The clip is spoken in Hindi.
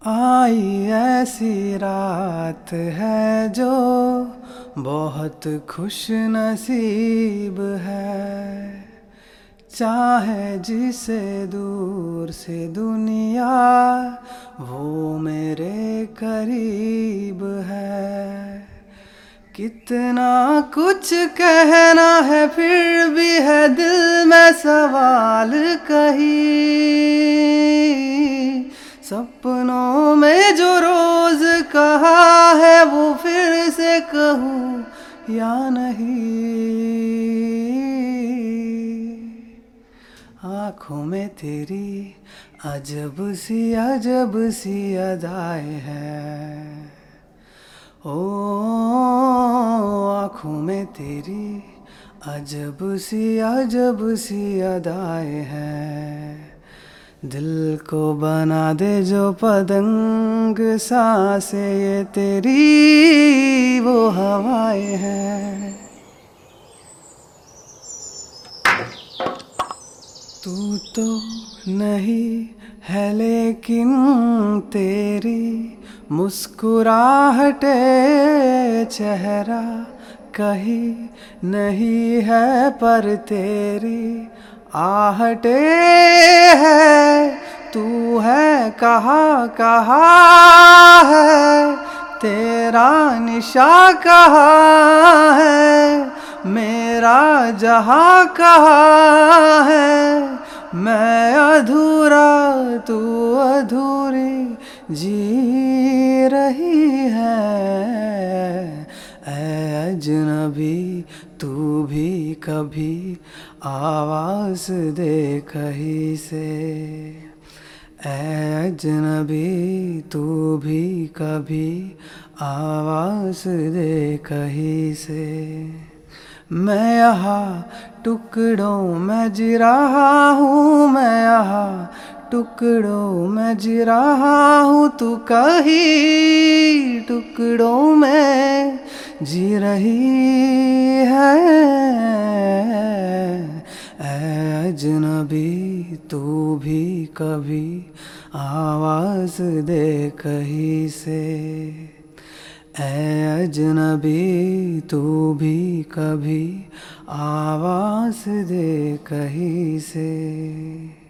आई ऐसी रात है जो बहुत खुश नसीब है। चाहे जिसे दूर से दुनिया वो मेरे करीब है। कितना कुछ कहना है फिर भी है दिल में सवाल कहीं। सपनों में जो रोज कहा है वो फिर से कहूँ या नहीं। आँखों में तेरी अजब सी अदाएं हैं। ओ आँखों में तेरी अजब सी अदाएं हैं। दिल को बना दे जो पतंग सांसें ये तेरी वो हवाएं हैं। तू तो नहीं है लेकिन तेरी मुस्कुराहटे चेहरा कहीं नहीं है पर तेरी आहटे है। तू है कहाँ कहाँ है तेरा निशा कहाँ है मेरा जहाँ कहाँ है। मैं अधूरा तू अधूरी जी रही है। ऐ अजनबी तू भी कभी आवाज़ दे कहीं से। ऐ अजनबी तू भी कभी आवाज़ दे कहीं से। मैं यहाँ टुकड़ों में जी रहा हूँ, मैं यहाँ टुकड़ों में जी रहा हूँ, तू कहीं टुकड़ों में जी रही है। ऐ अजनबी तू भी कभी आवाज़ दे कहीं से। ऐ अजनबी तू भी कभी आवाज़ दे कहीं से।